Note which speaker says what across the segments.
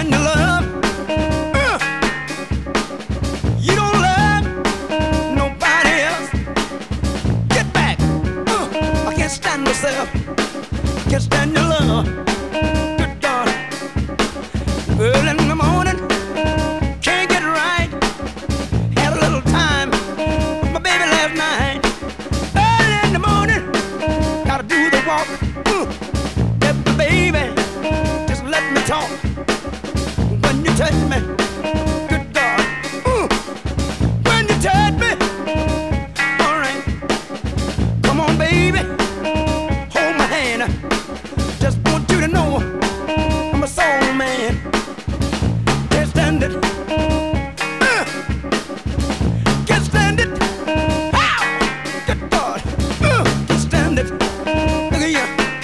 Speaker 1: stand your love. Uh, you don't love nobody else. Get back. I can't stand myself. Can't stand your love. Good God. Early in the morning, can't get right. Had a little time with my baby last night. Early in the morning, gotta do the walk. Let the baby just let me talk. When you touch me, good God. When you touch me, alright. Come on, baby, hold my hand. Just want you to know I'm a soul man. Can't stand it. Can't stand it. Ow! Good God. Can't stand it. Look at you.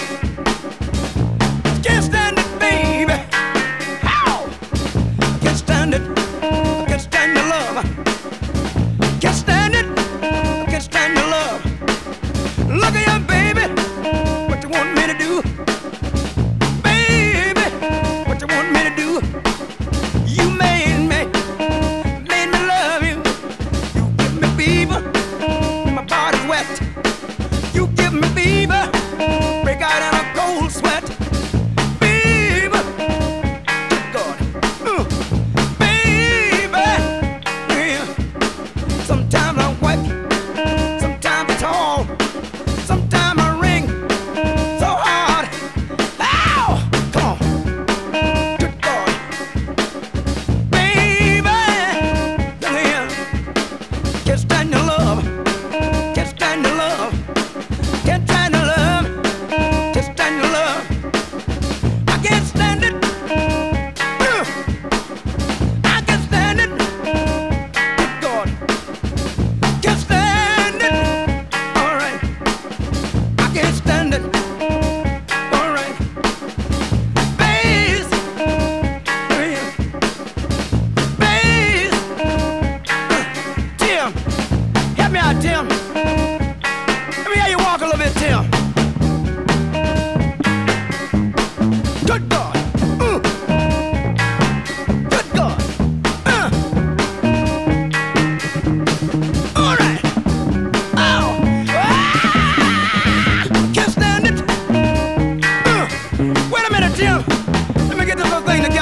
Speaker 1: Can't stand it, baby. Ow! Can't stand it. I can't stand your love. Can't stand it. I can't stand your love. Look at you, baby. What you want me to do? Baby, what you want me to do? You made me love you. You give me fever, my body's wet. You give me fever, break out in a cold sweat. Fever, good God. Baby, yeah. Sometimes I'm wet, sometimes I'm tall, sometimes I ring so hard. Ow! Come on. Good God. Baby, yeah. Can't stand your love. Can't stand your love. Can't stand your love. Can't stand your love. I can't stand it. I can't stand it. Good God. Can't stand it. All right. I can't stand it. All right. Bass. Bass. Tim, help me out, Tim. Let me hear you walk a little bit, Tim. Good God. Good God. All right. Ow. Can't stand it. Wait a minute, Tim. Let me get this little thing together.